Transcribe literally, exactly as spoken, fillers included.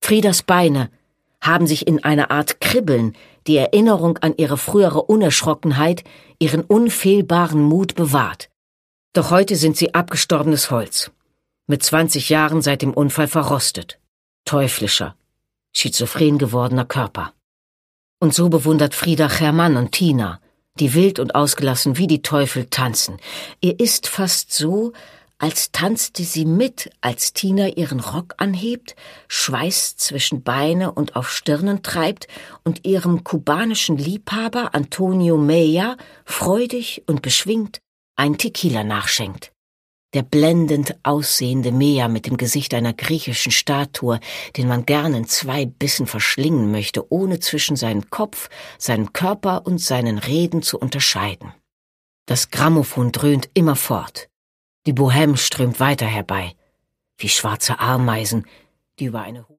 Friedas Beine haben sich in einer Art Kribbeln die Erinnerung an ihre frühere Unerschrockenheit, ihren unfehlbaren Mut bewahrt. Doch heute sind sie abgestorbenes Holz, mit zwanzig Jahren seit dem Unfall verrostet. Teuflischer, schizophren gewordener Körper. Und so bewundert Frieda Germann und Tina, die wild und ausgelassen wie die Teufel tanzen. Ihr ist fast so, als tanzte sie mit, als Tina ihren Rock anhebt, Schweiß zwischen Beine und auf Stirnen treibt und ihrem kubanischen Liebhaber Antonio Meya freudig und beschwingt ein Tequila nachschenkt. Der blendend aussehende Meya mit dem Gesicht einer griechischen Statue, den man gern in zwei Bissen verschlingen möchte, ohne zwischen seinen Kopf, seinen Körper und seinen Reden zu unterscheiden. Das Grammophon dröhnt immerfort. Die Bohème strömt weiter herbei, wie schwarze Ameisen, die über eine